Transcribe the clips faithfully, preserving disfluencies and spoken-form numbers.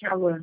Alô?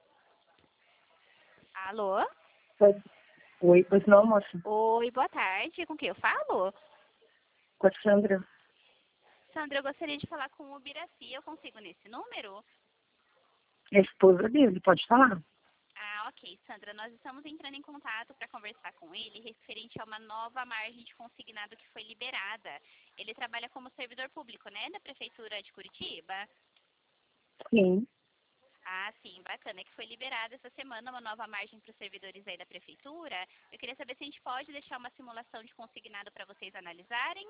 Alô? Pois, oi, pois não, moça? Oi, boa tarde. Com quem eu falo? Com a Sandra. Sandra, eu gostaria de falar com o Biraci. Eu consigo nesse número? É a esposa dele, pode falar? Ah, ok. Sandra, nós estamos entrando em contato para conversar com ele referente a uma nova margem de consignado que foi liberada. Ele trabalha como servidor público, né, da Prefeitura de Curitiba? Sim. Ah, sim, bacana. É que foi liberada essa semana uma nova margem para os servidores aí da Prefeitura. Eu queria saber se a gente pode deixar uma simulação de consignado para vocês analisarem.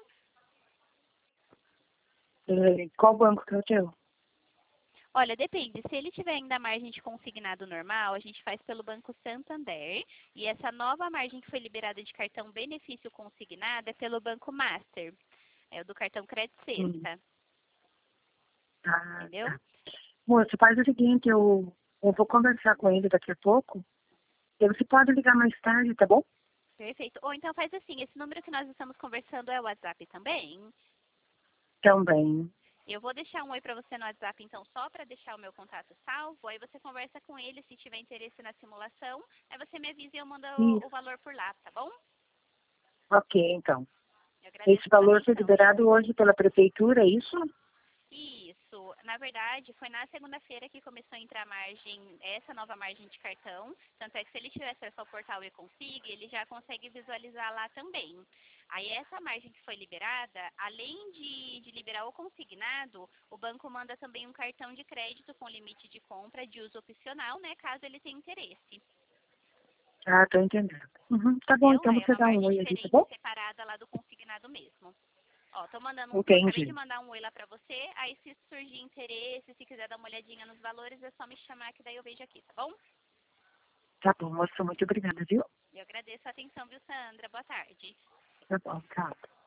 É, qual banco que é o teu? Olha, depende. Se ele tiver ainda margem de consignado normal, a gente faz pelo Banco Santander. E essa nova margem que foi liberada de cartão benefício consignado é pelo Banco Master. É o do cartão Crédito Hum. Sexta. Ah, Entendeu? tá. Moça, faz o seguinte, eu, eu vou conversar com ele daqui a pouco. E você pode ligar mais tarde, tá bom? Perfeito. Ou então faz assim, esse número que nós estamos conversando é o WhatsApp também? Também. Eu vou deixar um oi para você no WhatsApp, então, só para deixar o meu contato salvo. Aí você conversa com ele se tiver interesse na simulação. Aí você me avisa e eu mando o, o Isso. valor por lá, tá bom? Ok, então. Eu agradeço Esse pela valor foi atenção, viu? liberado hoje pela prefeitura, é isso? Isso. Na verdade, foi na segunda-feira que começou a entrar a margem, essa nova margem de cartão. Tanto é que se ele tiver acesso ao portal e-config, ele já consegue visualizar lá também. Aí essa margem que foi liberada, além de, de liberar o consignado, o banco manda também um cartão de crédito com limite de compra de uso opcional, né, caso ele tenha interesse. Ah, tô entendendo. Uhum, tá bom, Entendeu? então É você uma dá um margem oi ali, tá diferente, bom? separada lá do consignado mesmo. Ó, tô mandando, um- acabei de Entendi. mandar um oi lá pra você, aí se surgir interesse, se quiser dar uma olhadinha nos valores, é só me chamar que daí eu vejo aqui, tá bom? Tá bom, moça, muito obrigada, viu? Eu agradeço a atenção, viu, Sandra? Boa tarde. Tá bom, tchau.